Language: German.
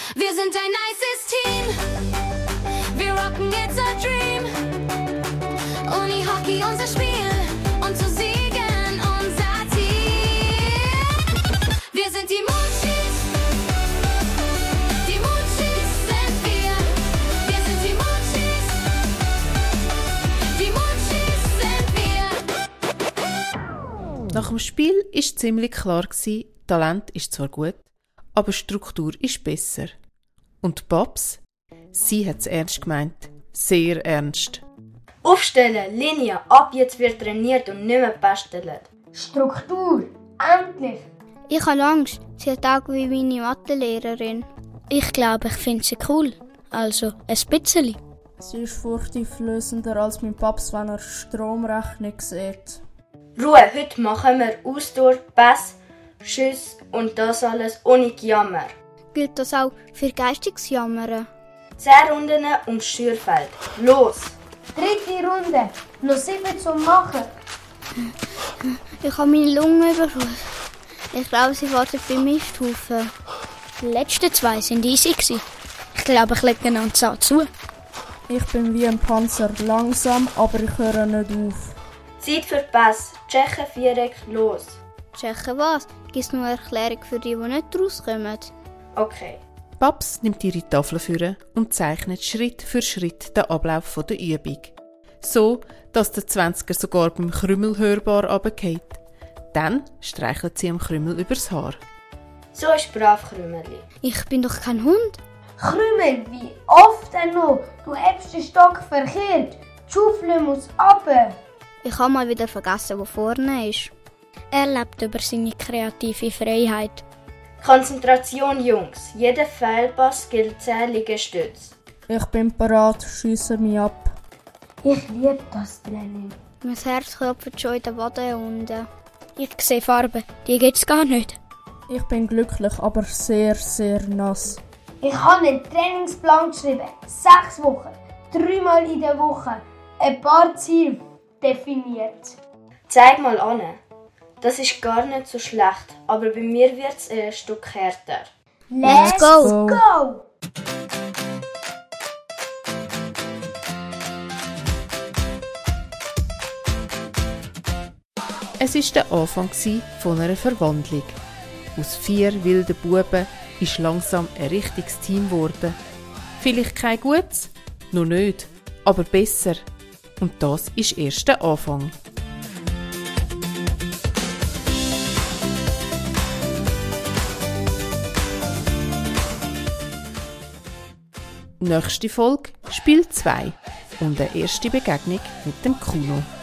Wir sind ein nices Team. Wir rocken, it's a dream. Uni-Hockey, unser Spiel. Und zu siegen, unser Team. Wir sind die Munchies. Die Munchies sind wir. Wir sind die Munchies. Die Munchies sind wir. Nach dem Spiel war ziemlich klar, Talent ist zwar gut, aber Struktur ist besser. Und Babs? Sie hat es ernst gemeint. Sehr ernst. Aufstellen, Linie, ab jetzt wird trainiert und nicht mehr gebastelt. Struktur, endlich! Ich habe Angst, sie hat auch wie meine Mathelehrerin. Ich glaube, ich finde sie cool. Also, ein bisschen. Sie ist furchteinflößender als mein Paps, wenn er Stromrechnung sieht. Ruhe, heute machen wir Ausdauer, Pass, Schüsse und das alles ohne Gejammer. Gilt das auch für geistiges Jammern? 10 Runden ums Schürfeld. Los! 3. Runde, noch 7 zum Machen. Ich habe meine Lunge überfüllt. Ich glaube, sie wartet beim Misthaufen. Die letzten 2 waren easy. Ich glaube, ich lege einen Zahn zu. Ich bin wie ein Panzer, langsam, aber ich höre nicht auf. Zeit für Pass. Tschechen, Viereck, los! Checken was? Gibt es noch eine Erklärung für die nicht rauskommen? Okay. Babs nimmt ihre Tafel vor und zeichnet Schritt für Schritt den Ablauf der Übung. So, dass der 20er sogar beim Krümel hörbar runterfällt. Dann streichelt sie am Krümel übers Haar. So ist brav, Krümeli. Ich bin doch kein Hund. Krümel, wie oft denn noch? Du hebst den Stock verkehrt. Die Schaufel muss runter. Ich habe mal wieder vergessen, wo vorne ist. Er lebt über seine kreative Freiheit. Konzentration, Jungs. Jeder Fehlpass gilt 10 Liegestütze. Ich bin bereit, schiesse mich ab. Ich liebe das Training. Mein Herz klopft schon in den Waden unten. Ich sehe Farben, die gibt's gar nicht. Ich bin glücklich, aber sehr, sehr nass. Ich habe einen Trainingsplan geschrieben. 6 Wochen, 3 Mal in der Woche. Ein paar Ziele definiert. Zeig mal an. Das ist gar nicht so schlecht, aber bei mir wird es ein Stück härter. Let's go. go! Es war der Anfang von einer Verwandlung. Aus 4 wilden Buben ist langsam ein richtiges Team geworden. Vielleicht kein gutes, noch nicht, aber besser. Und das ist erst der Anfang. Nächste Folge Spiel 2 und eine erste Begegnung mit dem Kuno.